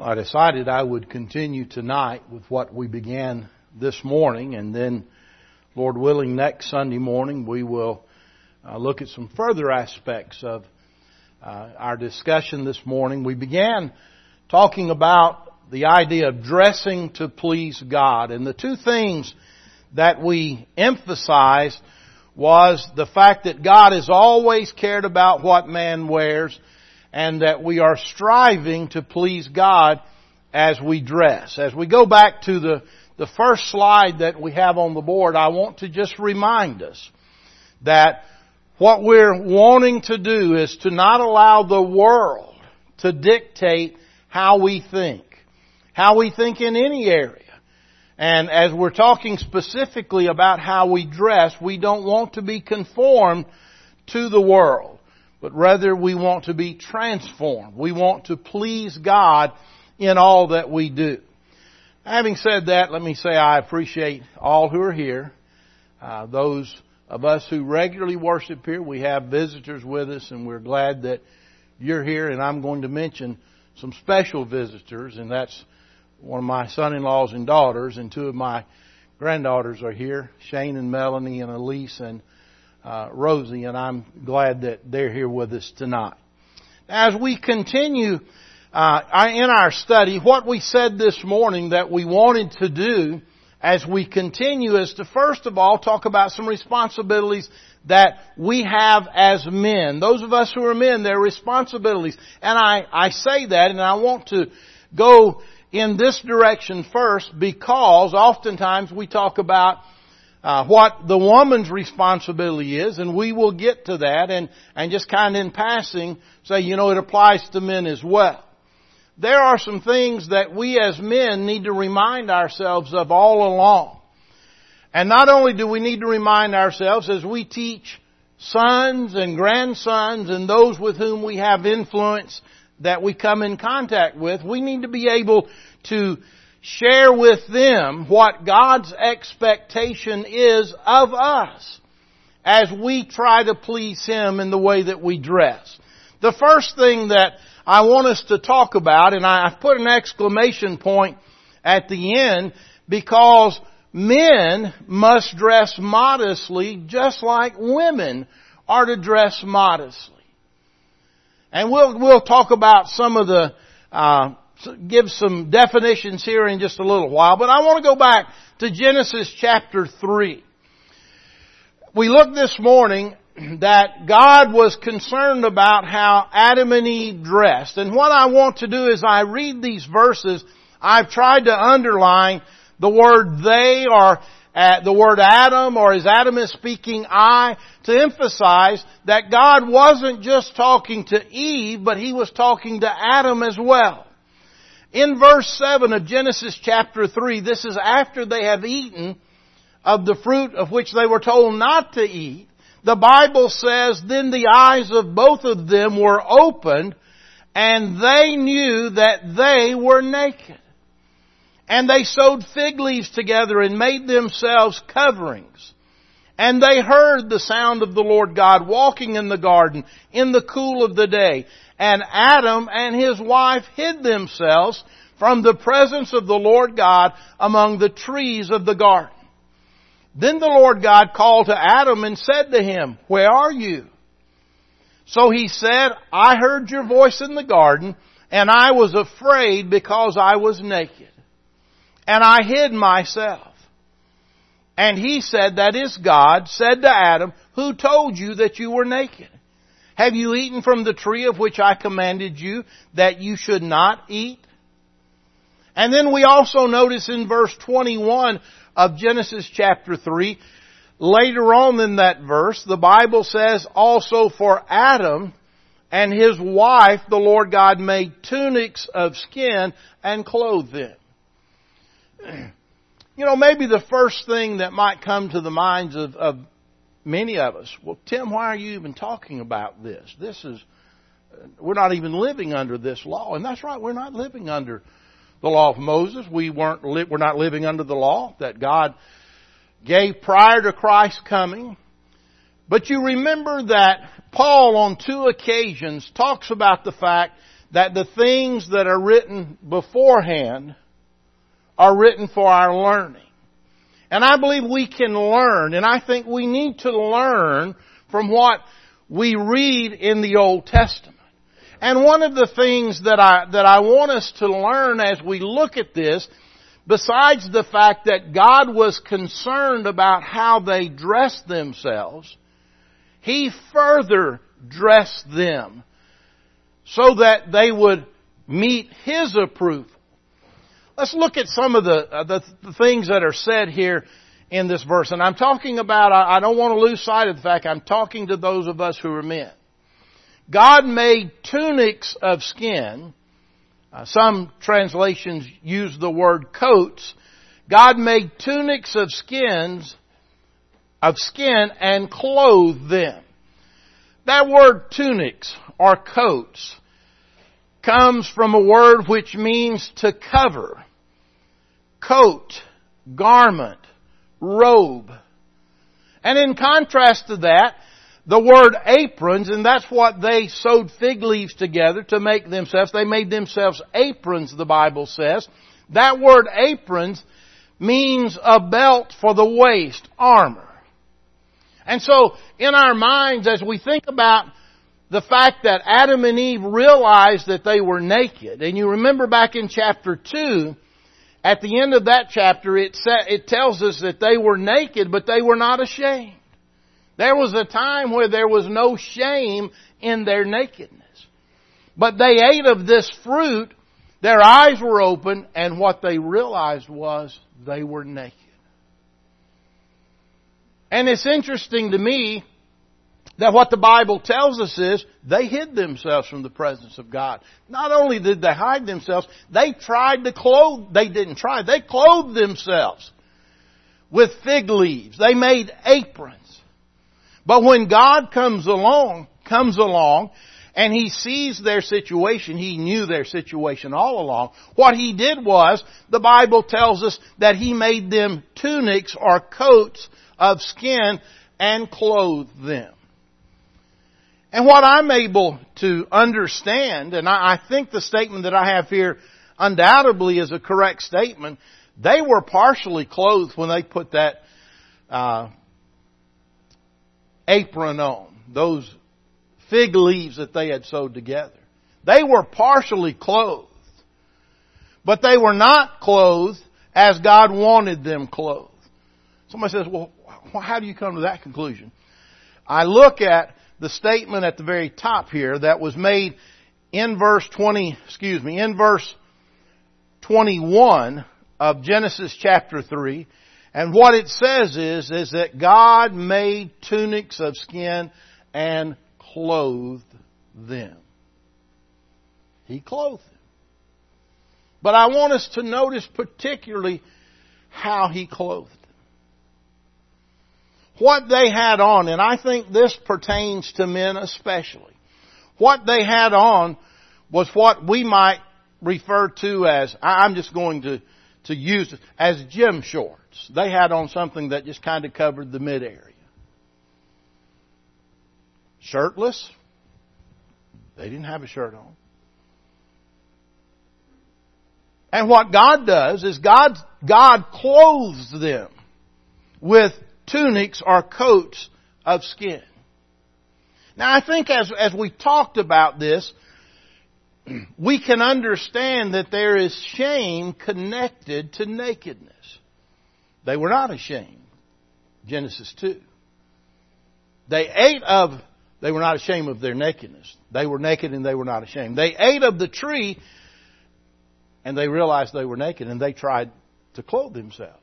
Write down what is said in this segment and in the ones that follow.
I decided I would continue tonight with what we began this morning, and then, Lord willing, next Sunday morning we will look at some further aspects of our discussion this morning. We began talking about the idea of dressing to please God, and the two things that we emphasized was the fact that God has always cared about what man wears, and that we are striving to please God as we dress. As we go back to the first slide that we have on the board, I want to just remind us that what we're wanting to do is to not allow the world to dictate how we think in any area. And as we're talking specifically about how we dress, we don't want to be conformed to the world, but rather we want to be transformed. We want to please God in all that we do. Having said that, let me say I appreciate all who are here. Those of us who regularly worship here, we have visitors with us, and we're glad that you're here. And I'm going to mention some special visitors, and that's one of my son-in-laws and daughters, and two of my granddaughters are here, Shane and Melanie and Elise and Rosie, and I'm glad that they're here with us tonight. As we continue in our study, what we said this morning that we wanted to do as we continue is to first of all talk about some responsibilities that we have as men. Those of us who are men, there are responsibilities. And I say that, and I want to go in this direction first because oftentimes we talk about what the woman's responsibility is, and we will get to that, and just kind of in passing say, it applies to men as well. There are some things that we as men need to remind ourselves of all along. And not only do we need to remind ourselves as we teach sons and grandsons and those with whom we have influence that we come in contact with, we need to be able to share with them what God's expectation is of us as we try to please Him in the way that we dress. The first thing that I want us to talk about, and I've put an exclamation point at the end, because men must dress modestly just like women are to dress modestly. And we'll talk about some of the give some definitions here in just a little while, but I want to go back to Genesis chapter 3. We looked this morning that God was concerned about how Adam and Eve dressed. And what I want to do is I read these verses, I've tried to underline the word they or the word Adam, or as Adam is speaking I, to emphasize that God wasn't just talking to Eve, but He was talking to Adam as well. In verse 7 of Genesis chapter 3, this is after they have eaten of the fruit of which they were told not to eat. The Bible says, then the eyes of both of them were opened, and they knew that they were naked. And they sewed fig leaves together and made themselves coverings. And they heard the sound of the Lord God walking in the garden in the cool of the day. And Adam and his wife hid themselves from the presence of the Lord God among the trees of the garden. Then the Lord God called to Adam and said to him, where are you? So he said, I heard your voice in the garden, and I was afraid because I was naked. And I hid myself. And he said, that is God, said to Adam, who told you that you were naked? Have you eaten from the tree of which I commanded you that you should not eat? And then we also notice in verse 21 of Genesis chapter 3, later on in that verse, the Bible says, also for Adam and his wife, the Lord God made tunics of skin and clothed them. Maybe the first thing that might come to the minds of many of us, well, Tim, why are you even talking about this? We're not even living under this law. And that's right, we're not living under the law of Moses. We're not living under the law that God gave prior to Christ's coming. But you remember that Paul on 2 occasions talks about the fact that the things that are written beforehand are written for our learning. And I believe we can learn, and I think we need to learn from what we read in the Old Testament. And one of the things that I want us to learn as we look at this, besides the fact that God was concerned about how they dressed themselves, He further dressed them so that they would meet His approval. Let's look at some of the things that are said here in this verse. And I'm talking about, I don't want to lose sight of the fact, I'm talking to those of us who are men. God made tunics of skin. Some translations use the word coats. God made tunics of skin and clothed them. That word tunics or coats comes from a word which means to cover. Coat, garment, robe. And in contrast to that, the word aprons, and that's what they sewed fig leaves together to make themselves. They made themselves aprons, the Bible says. That word aprons means a belt for the waist, armor. And so, in our minds, as we think about the fact that Adam and Eve realized that they were naked, and you remember back in chapter 2, at the end of that chapter, it tells us that they were naked, but they were not ashamed. There was a time where there was no shame in their nakedness. But they ate of this fruit, their eyes were open, and what they realized was they were naked. And it's interesting to me that what the Bible tells us is they hid themselves from the presence of God. Not only did they hide themselves, they tried to clothe, they clothed themselves with fig leaves. They made aprons. But when God comes along, and He sees their situation, He knew their situation all along. What He did was, the Bible tells us that He made them tunics or coats of skin and clothed them. And what I'm able to understand, and I think the statement that I have here undoubtedly is a correct statement, they were partially clothed when they put that apron on, those fig leaves that they had sewed together. They were partially clothed. But they were not clothed as God wanted them clothed. Somebody says, well, how do you come to that conclusion? I look at the statement at the very top here that was made in verse 21 of Genesis chapter 3. And what it says is that God made tunics of skin and clothed them. He clothed them. But I want us to notice particularly how He clothed them. What they had on, and I think this pertains to men especially. What they had on was what we might refer to as, I'm just going to use it, as gym shorts. They had on something that just kind of covered the mid area. Shirtless. They didn't have a shirt on. And what God does is God clothes them with tunics or coats of skin. Now I think as we talked about this, we can understand that there is shame connected to nakedness. They were not ashamed. Genesis 2. They were not ashamed of their nakedness. They were naked and they were not ashamed. They ate of the tree and they realized they were naked and they tried to clothe themselves.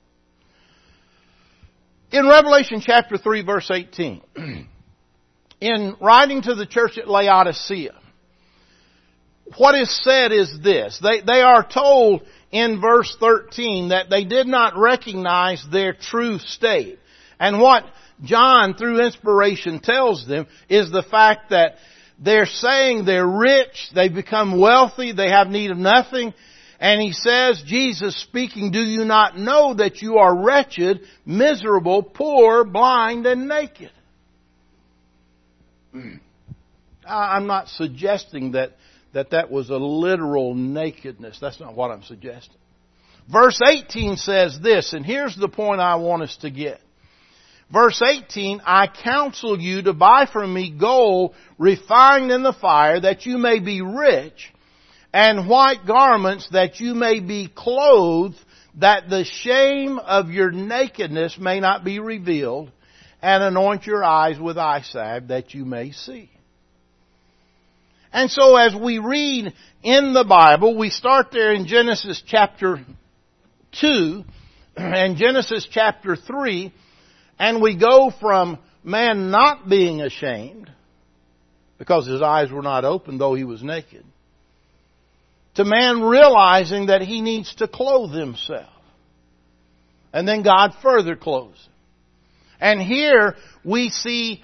In Revelation chapter 3 verse 18, in writing to the church at Laodicea, what is said is this. They are told in verse 13 that they did not recognize their true state. And what John, through inspiration, tells them is the fact that they're saying they're rich, they've become wealthy, they have need of nothing. And he says, Jesus speaking, do you not know that you are wretched, miserable, poor, blind, and naked? I'm not suggesting that that was a literal nakedness. That's not what I'm suggesting. Verse 18 says this, and here's the point I want us to get. Verse 18, I counsel you to buy from me gold refined in the fire, that you may be rich, and white garments, that you may be clothed, that the shame of your nakedness may not be revealed, and anoint your eyes with eye salve, that you may see. And so as we read in the Bible, we start there in Genesis chapter 2 and Genesis chapter 3, and we go from man not being ashamed, because his eyes were not open though he was naked, to man realizing that he needs to clothe himself. And then God further clothes him. And here we see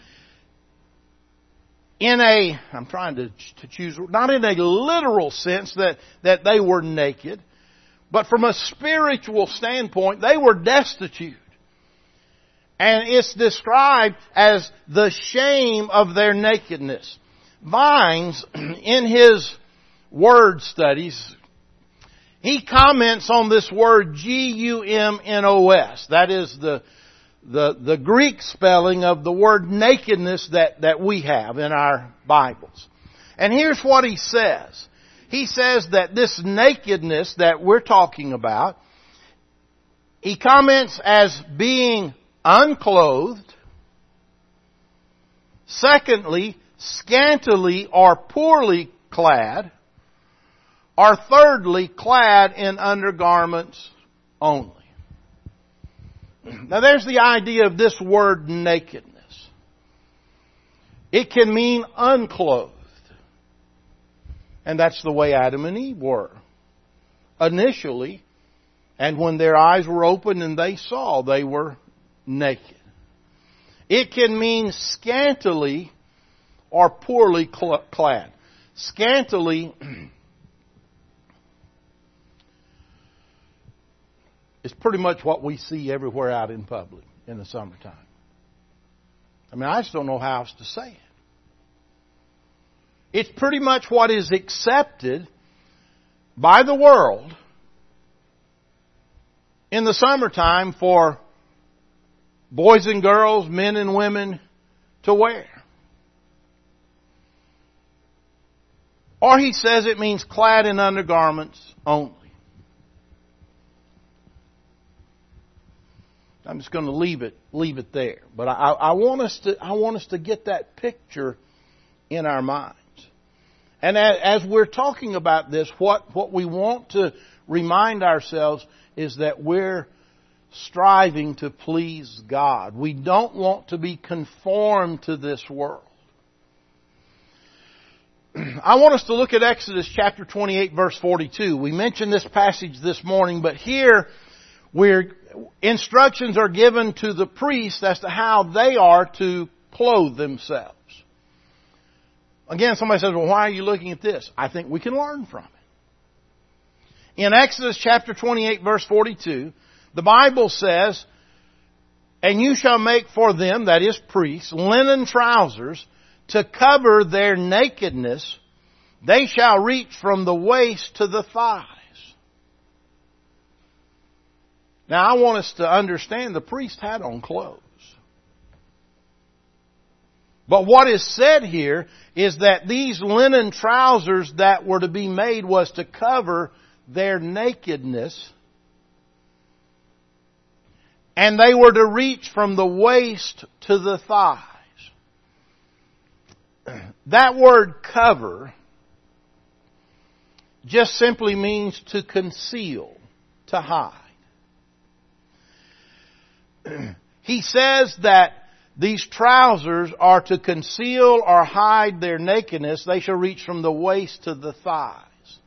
I'm trying to choose, not in a literal sense that they were naked, but from a spiritual standpoint, they were destitute. And it's described as the shame of their nakedness. Vines, in his word studies, he comments on this word Gumnos. That is the Greek spelling of the word nakedness that we have in our Bibles. And here's what he says. He says that this nakedness that we're talking about, he comments as being unclothed. Secondly, scantily or poorly clad. Or thirdly, clad in undergarments only. Now there's the idea of this word nakedness. It can mean unclothed. And that's the way Adam and Eve were initially. And when their eyes were opened and they saw, they were naked. It can mean scantily or poorly clad. Scantily is pretty much what we see everywhere out in public in the summertime. I mean, I just don't know how else to say it. It's pretty much what is accepted by the world in the summertime for boys and girls, men and women to wear. Or he says it means clad in undergarments only. I'm just going to leave it there. But I want us to get that picture in our minds. And as we're talking about this, what we want to remind ourselves is that we're striving to please God. We don't want to be conformed to this world. I want us to look at Exodus chapter 28 verse 42. We mentioned this passage this morning, but here instructions are given to the priests as to how they are to clothe themselves. Again, somebody says, well, why are you looking at this? I think we can learn from it. In Exodus chapter 28 verse 42, the Bible says, and you shall make for them, that is priests, linen trousers to cover their nakedness. They shall reach from the waist to the thighs. Now I want us to understand the priest had on clothes. But what is said here is that these linen trousers that were to be made was to cover their nakedness. And they were to reach from the waist to the thighs. That word cover just simply means to conceal, to hide. He says that these trousers are to conceal or hide their nakedness. They shall reach from the waist to the thighs.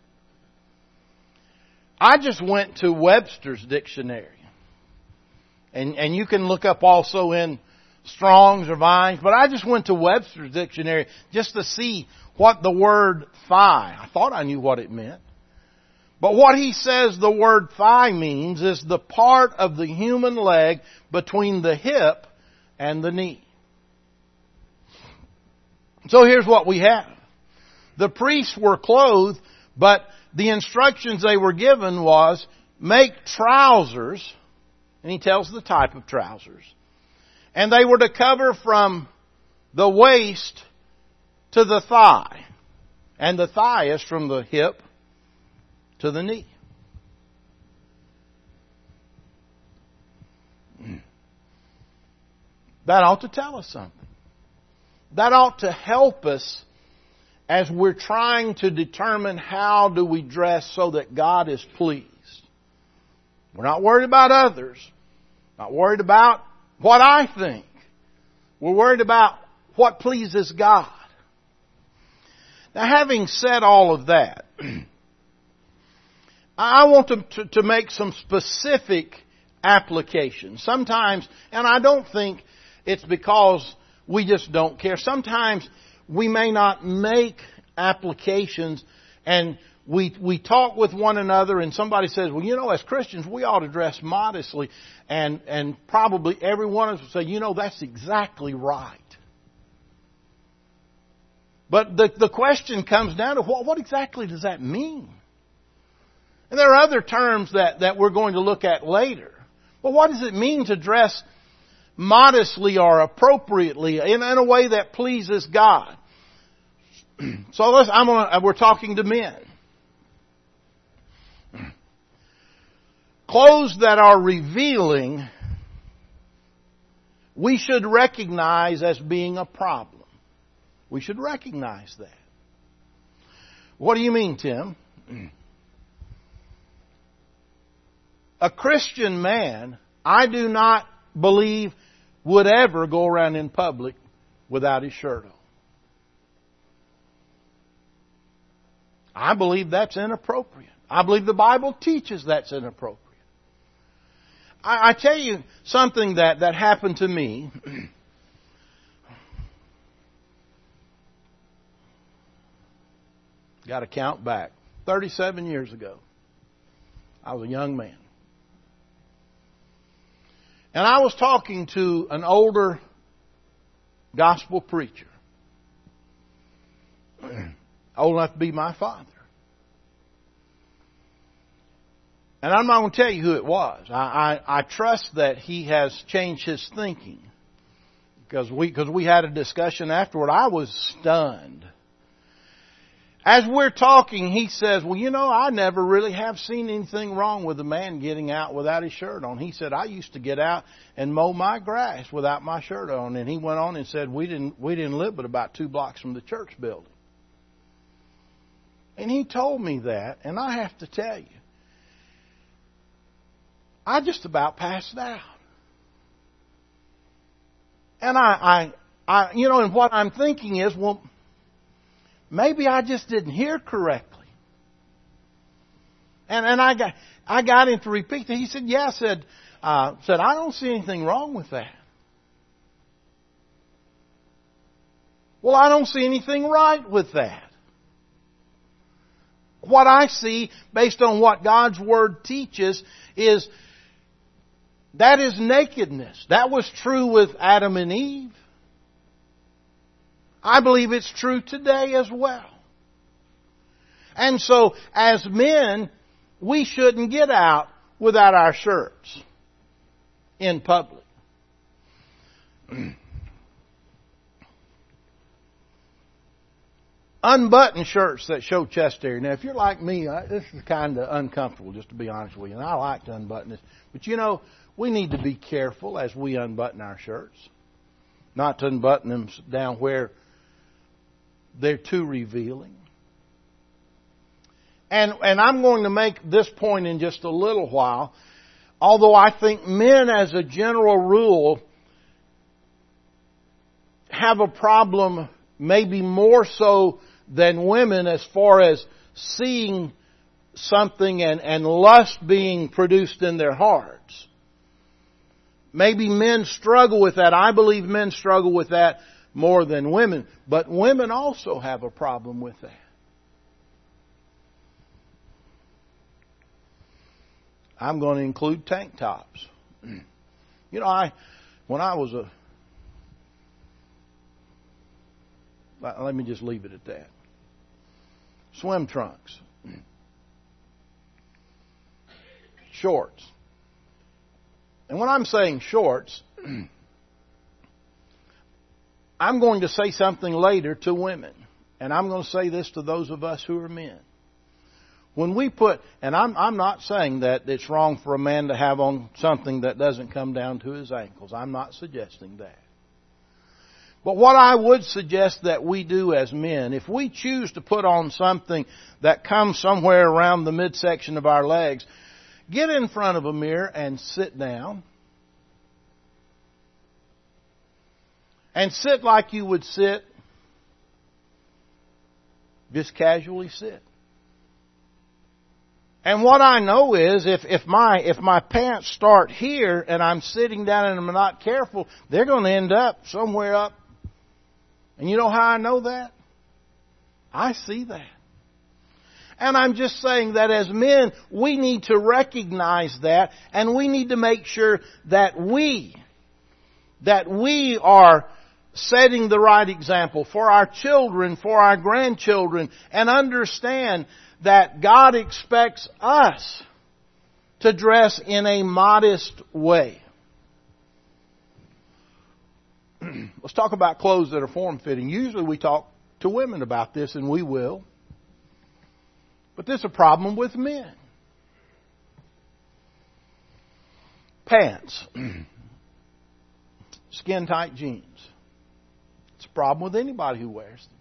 I just went to Webster's dictionary. And you can look up also in Strong's or Vine's, but I just went to Webster's dictionary just to see what the word thigh. I thought I knew what it meant. But what he says the word thigh means is the part of the human leg between the hip and the knee. So here's what we have. The priests were clothed, but the instructions they were given was make trousers, and he tells the type of trousers. And they were to cover from the waist to the thigh. And the thigh is from the hip to the knee. That ought to tell us something. That ought to help us as we're trying to determine how do we dress so that God is pleased. We're not worried about others. Not worried about what I think. We're worried about what pleases God. Now, having said all of that, I want to make some specific applications. Sometimes, and I don't think it's because we just don't care. Sometimes we may not make applications, and we talk with one another, and somebody says, well, you know, as Christians, we ought to dress modestly. And probably every one of us will say, you know, that's exactly right. But the question comes down to what exactly does that mean? And there are other terms that we're going to look at later. But what does it mean to dress modestly or appropriately in a way that pleases God? So we're talking to men. Clothes that are revealing, we should recognize as being a problem. We should recognize that. What do you mean, Tim? A Christian man, I do not believe, would ever go around in public without his shirt on. I believe that's inappropriate. I believe the Bible teaches that's inappropriate. I tell you something that happened to me. Got to count back. 37 years ago. I was a young man. And I was talking to an older gospel preacher. Old enough to be my father. And I'm not going to tell you who it was. I trust that he has changed his thinking. Because we had a discussion afterward. I was stunned. As we're talking, he says, well, you know, I never really have seen anything wrong with a man getting out without his shirt on. He said, I used to get out and mow my grass without my shirt on. And he went on and said, we didn't live but about 2 blocks from the church building. And he told me that, and I have to tell you, I just about passed out. And and what I'm thinking is, well, maybe I just didn't hear correctly. And I got him to repeat that. He said, yeah, said, I don't see anything wrong with that. Well, I don't see anything right with that. What I see, based on what God's Word teaches, is that is nakedness. That was true with Adam and Eve. I believe it's true today as well. And so, as men, we shouldn't get out without our shirts in public. Unbuttoned shirts that show chest area. Now, if you're like me, this is kind of uncomfortable, just to be honest with you. And I like to unbutton this. But you know, we need to be careful as we unbutton our shirts. Not to unbutton them down where they're too revealing. And I'm going to make this point in just a little while. Although I think men, as a general rule, have a problem maybe more so than women as far as seeing something and lust being produced in their hearts. Maybe men struggle with that. I believe men struggle with that more than women. But women also have a problem with that. I'm going to include tank tops. You know, when I was let me just leave it at that. swim trunks, shorts. And when I'm saying shorts, I'm going to say something later to women. And I'm going to say this to those of us who are men. When we put, and I'm not saying that it's wrong for a man to have on something that doesn't come down to his ankles. I'm not suggesting that. But what I would suggest that we do as men, if we choose to put on something that comes somewhere around the midsection of our legs, get in front of a mirror and sit down. And sit like you would sit. Just casually sit. And what I know is if my pants start here and I'm sitting down and I'm not careful, they're going to end up somewhere up. And you know how I know that? I see that. And I'm just saying that as men, we need to recognize that, and we need to make sure that we are setting the right example for our children, for our grandchildren, and understand that God expects us to dress in a modest way. Let's talk about clothes that are form-fitting. Usually we talk to women about this, and we will. But there's a problem with men. Pants. Skin-tight jeans. It's a problem with anybody who wears them.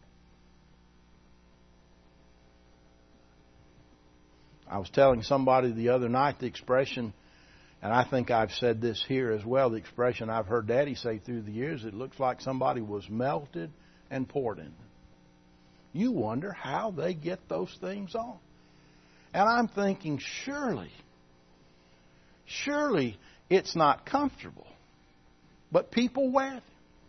I was telling somebody the other night the expression, and I think I've said this here as well, the expression I've heard Daddy say through the years, it looks like somebody was melted and poured in. You wonder how they get those things on. And I'm thinking, surely it's not comfortable. But people wear them.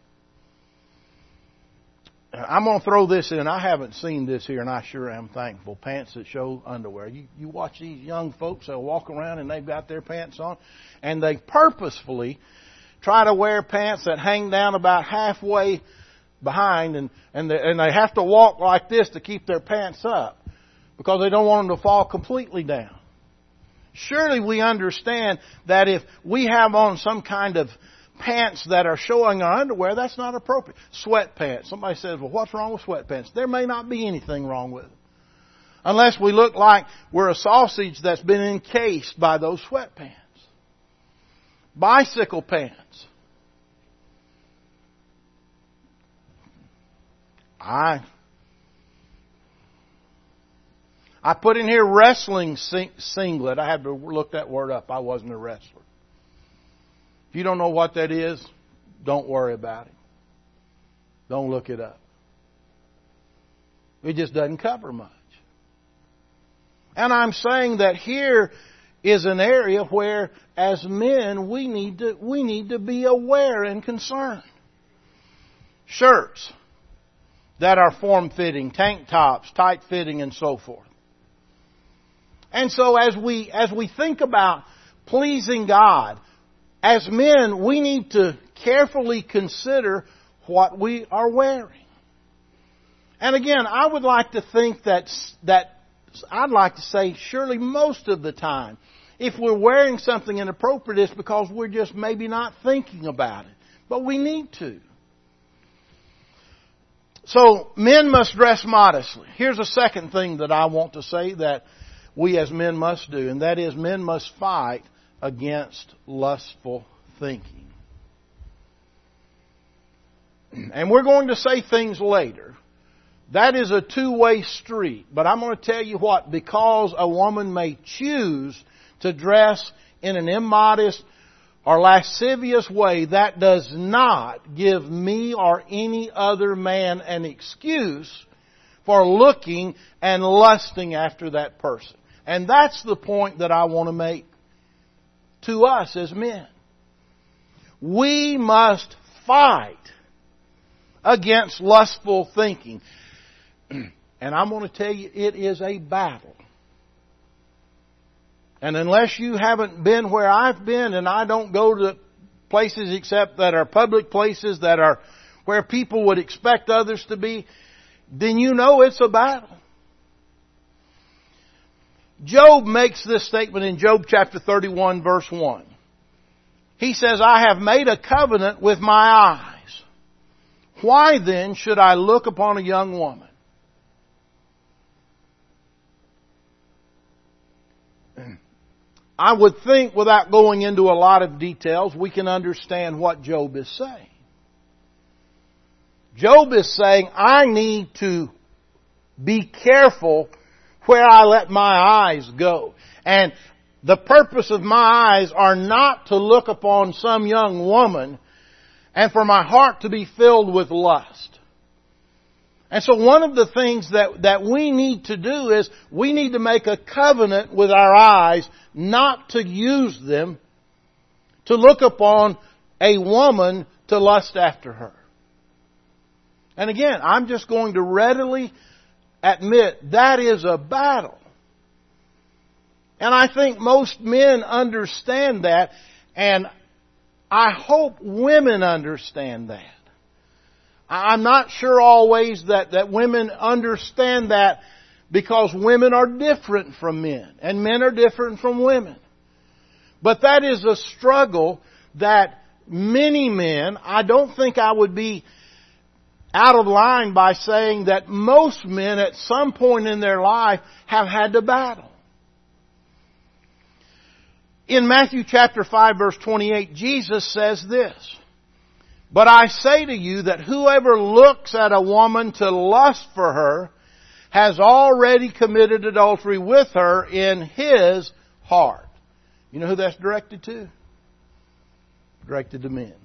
I'm going to throw this in. I haven't seen this here, and I sure am thankful. Pants that show underwear. You watch these young folks, they'll walk around and they've got their pants on, and they purposefully try to wear pants that hang down about halfway behind, and they have to walk like this to keep their pants up because they don't want them to fall completely down. Surely we understand that if we have on some kind of pants that are showing our underwear, that's not appropriate. Sweatpants. Somebody says, well, what's wrong with sweatpants? There may not be anything wrong with them. Unless we look like we're a sausage that's been encased by those sweatpants. Bicycle pants. I put in here wrestling singlet. I had to look that word up. I wasn't a wrestler. If you don't know what that is, don't worry about it. Don't look it up. It just doesn't cover much. And I'm saying that here is an area where, as men, we need to be aware and concerned. Shirts that are form-fitting, tank tops, tight-fitting, and so forth. And so as we think about pleasing God, as men, we need to carefully consider what we are wearing. And again, I would like to think that I'd like to say surely most of the time, if we're wearing something inappropriate, it's because we're just maybe not thinking about it. But we need to. So, men must dress modestly. Here's a second thing that I want to say that we as men must do, and that is men must fight against lustful thinking. And we're going to say things later. That is a two-way street. But I'm going to tell you what, because a woman may choose to dress in an immodest or lascivious way, that does not give me or any other man an excuse for looking and lusting after that person. And that's the point that I want to make to us as men. We must fight against lustful thinking. And I'm going to tell you, it is a battle. And unless you haven't been where I've been, and I don't go to places except that are public places that are where people would expect others to be, then you know it's a battle. Job makes this statement in Job chapter 31 verse 1. He says, I have made a covenant with my eyes. Why then should I look upon a young woman? I would think, without going into a lot of details, we can understand what Job is saying. Job is saying, I need to be careful where I let my eyes go. And the purpose of my eyes are not to look upon some young woman and for my heart to be filled with lust. And so one of the things that we need to do is we need to make a covenant with our eyes not to use them to look upon a woman to lust after her. And again, I'm just going to readily admit that is a battle. And I think most men understand that, and I hope women understand that. I'm not sure always that women understand that because women are different from men, and men are different from women. But that is a struggle that many men, I don't think I would be out of line by saying that most men at some point in their life have had to battle. In Matthew chapter 5 verse 28, Jesus says this, but I say to you that whoever looks at a woman to lust for her has already committed adultery with her in his heart. You know who that's directed to? Directed to men.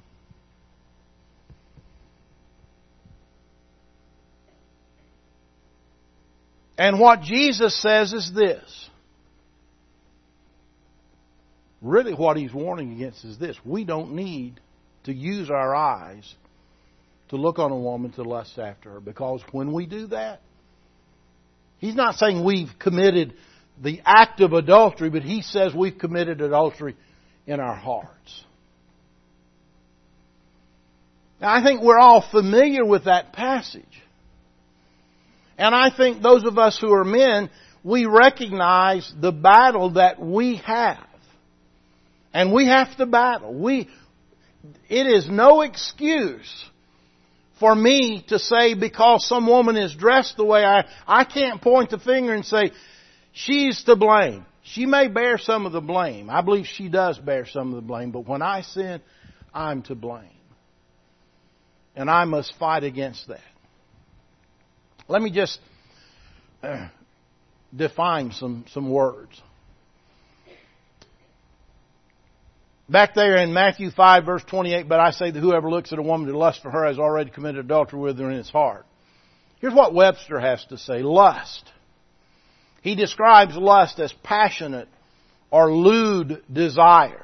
And what Jesus says is this. Really what He's warning against is this. We don't need to use our eyes to look on a woman to lust after her. Because when we do that, He's not saying we've committed the act of adultery, but He says we've committed adultery in our hearts. Now, I think we're all familiar with that passage. And I think those of us who are men, we recognize the battle that we have. And we have to battle. It is no excuse for me to say because some woman is dressed the way I can't point the finger and say, she's to blame. She may bear some of the blame. I believe she does bear some of the blame. But when I sin, I'm to blame. And I must fight against that. Let me just define some words. Back there in Matthew 5 verse 28, but I say that whoever looks at a woman to lust for her has already committed adultery with her in his heart. Here's what Webster has to say. Lust. He describes lust as passionate or lewd desire.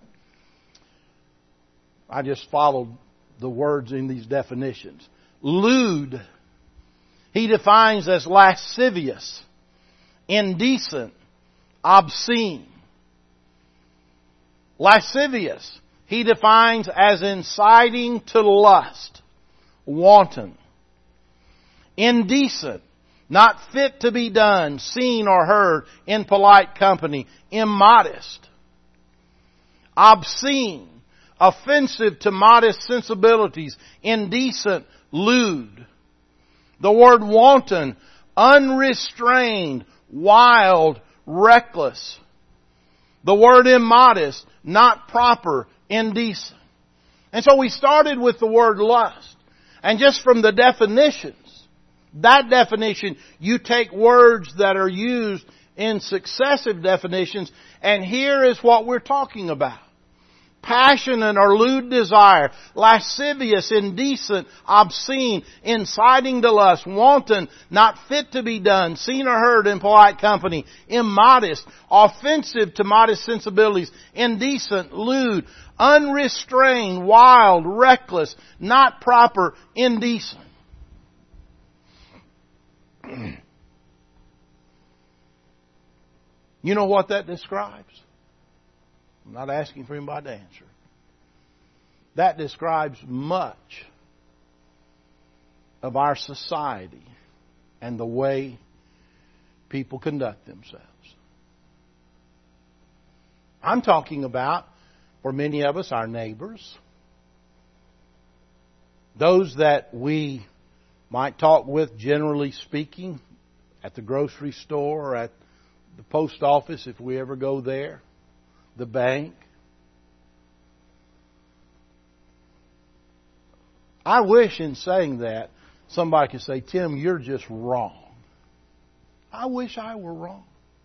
I just followed the words in these definitions. Lewd, he defines as lascivious, indecent, obscene. Lascivious, he defines as inciting to lust, wanton. Indecent, not fit to be done, seen or heard in polite company, immodest. Obscene, offensive to modest sensibilities, indecent, lewd. The word wanton, unrestrained, wild, reckless. The word immodest, not proper, indecent. And so we started with the word lust. And just from the definitions, that definition, you take words that are used in successive definitions, and here is what we're talking about. Passionate or lewd desire, lascivious, indecent, obscene, inciting to lust, wanton, not fit to be done, seen or heard in polite company, immodest, offensive to modest sensibilities, indecent, lewd, unrestrained, wild, reckless, not proper, indecent. You know what that describes? I'm not asking for anybody to answer. That describes much of our society and the way people conduct themselves. I'm talking about, for many of us, our neighbors. Those that we might talk with, generally speaking, at the grocery store or at the post office if we ever go there, the bank. I wish in saying that somebody could say, Tim, you're just wrong. I wish I were wrong.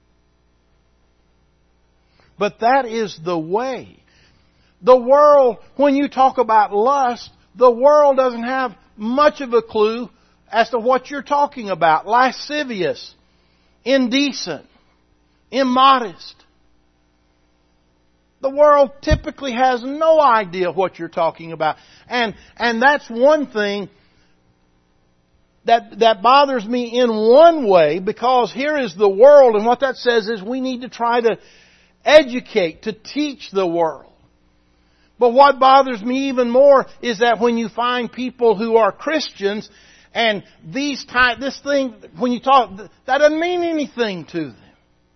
But that is the way. The world, when you talk about lust, the world doesn't have much of a clue as to what you're talking about. Lascivious, indecent, immodest. The world typically has no idea what you're talking about. And that's one thing that bothers me in one way, because here is the world, and what that says is we need to try to educate, to teach the world. But what bothers me even more is that when you find people who are Christians, and this thing, when you talk, that doesn't mean anything to them.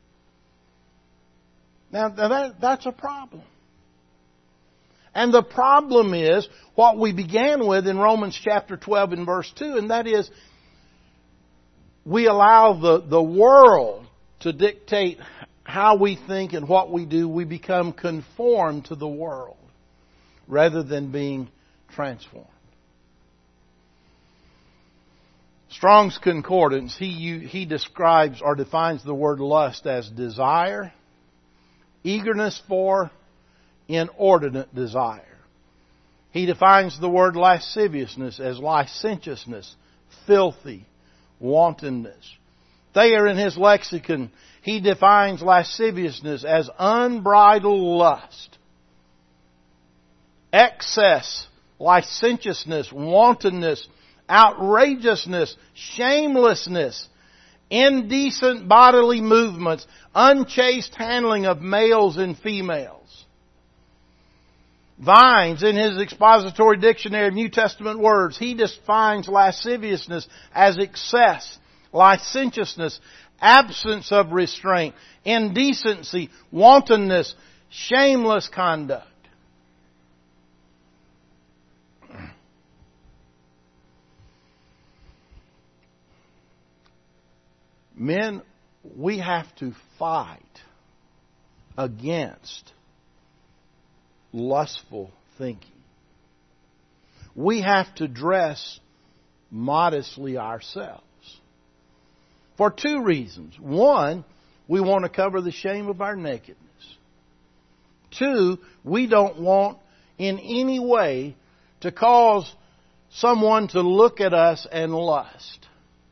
Now that's a problem. And the problem is what we began with in Romans chapter 12 and verse 2, and that is we allow the world to dictate how we think and what we do. We become conformed to the world rather than being transformed. Strong's Concordance, he describes or defines the word lust as desire, eagerness for, inordinate desire. He defines the word lasciviousness as licentiousness, filthy, wantonness. Thayer, in his lexicon, he defines lasciviousness as unbridled lust, excess, licentiousness, wantonness, outrageousness, shamelessness, indecent bodily movements, unchaste handling of males and females. Vines, in his expository dictionary of New Testament words, he defines lasciviousness as excess, licentiousness, absence of restraint, indecency, wantonness, shameless conduct. Men, we have to fight against lustful thinking. We have to dress modestly ourselves. For two reasons. One, we want to cover the shame of our nakedness. Two, we don't want in any way to cause someone to look at us and lust.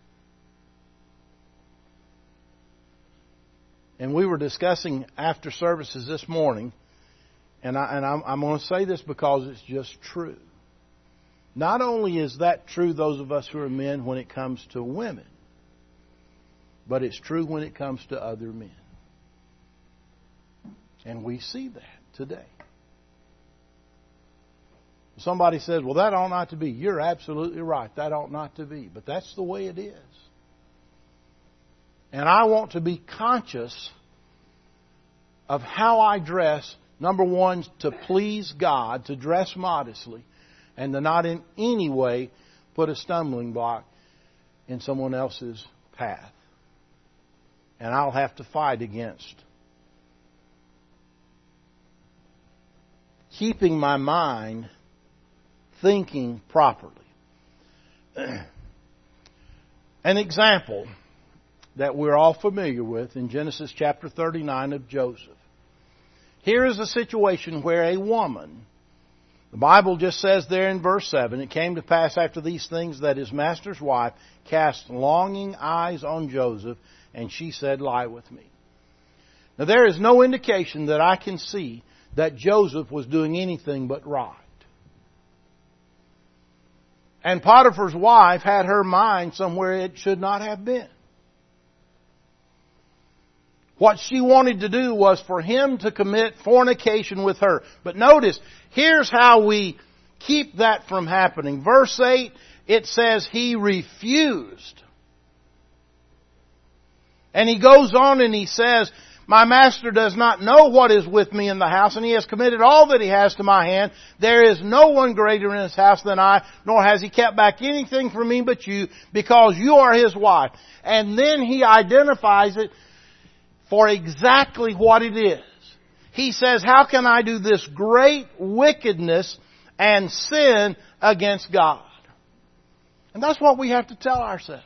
And we were discussing after services this morning, and I'm going to say this because it's just true. Not only is that true, those of us who are men, when it comes to women, but it's true when it comes to other men. And we see that today. Somebody says, well, that ought not to be. You're absolutely right. That ought not to be. But that's the way it is. And I want to be conscious of how I dress. Number one, to please God, to dress modestly, and to not in any way put a stumbling block in someone else's path. And I'll have to fight against keeping my mind thinking properly. An example that we're all familiar with in Genesis chapter 39 of Joseph. Here is a situation where a woman, the Bible just says there in verse 7, it came to pass after these things that his master's wife cast longing eyes on Joseph, and she said, lie with me. Now there is no indication that I can see that Joseph was doing anything but right. And Potiphar's wife had her mind somewhere it should not have been. What she wanted to do was for him to commit fornication with her. But notice, here's how we keep that from happening. Verse 8, it says he refused. And he goes on and he says, My master does not know what is with me in the house, and he has committed all that he has to my hand. There is no one greater in his house than I, nor has he kept back anything from me but you, because you are his wife. And then he identifies it for exactly what it is. He says, how can I do this great wickedness and sin against God? And that's what we have to tell ourselves.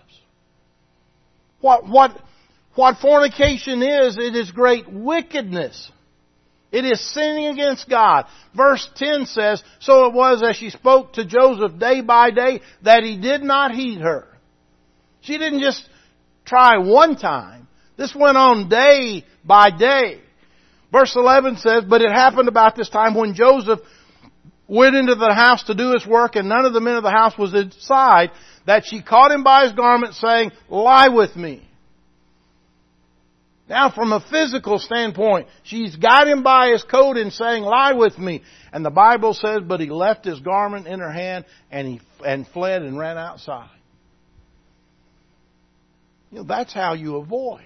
What fornication is, it is great wickedness. It is sinning against God. Verse 10 says, so it was as she spoke to Joseph day by day that he did not heed her. She didn't just try one time. This went on day by day. Verse 11 says, but it happened about this time when Joseph went into the house to do his work and none of the men of the house was inside, that she caught him by his garment saying, lie with me. Now from a physical standpoint, she's got him by his coat and saying, lie with me. And the Bible says, but he left his garment in her hand and fled and ran outside. That's how you avoid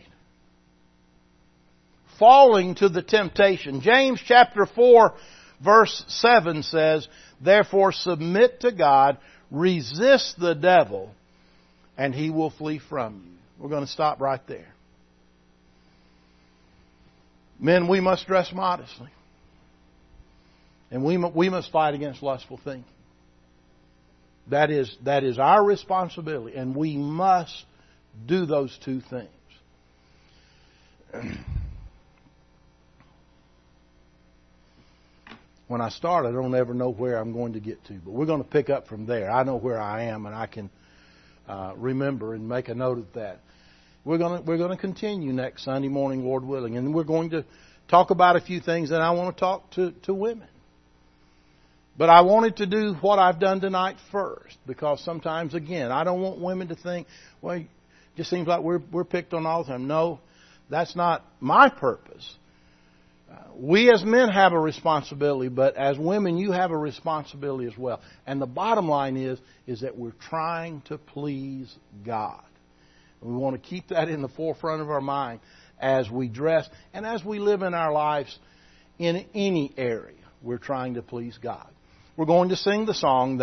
falling to the temptation. James chapter 4 verse 7 says, therefore submit to God, resist the devil, and he will flee from you. We're going to stop right there. Men, we must dress modestly. And we must fight against lustful thinking. That is our responsibility, and we must do those two things. When I start, I don't ever know where I'm going to get to, but we're going to pick up from there. I know where I am, and I can remember and make a note of that. We're going to continue next Sunday morning, Lord willing, and we're going to talk about a few things, and I want to talk to women. But I wanted to do what I've done tonight first, because sometimes, again, I don't want women to think, well, it just seems like we're picked on all the time. No, that's not my purpose. We as men have a responsibility, but as women, you have a responsibility as well. And the bottom line is that we're trying to please God. And we want to keep that in the forefront of our mind as we dress and as we live in our lives in any area. We're trying to please God. We're going to sing the song that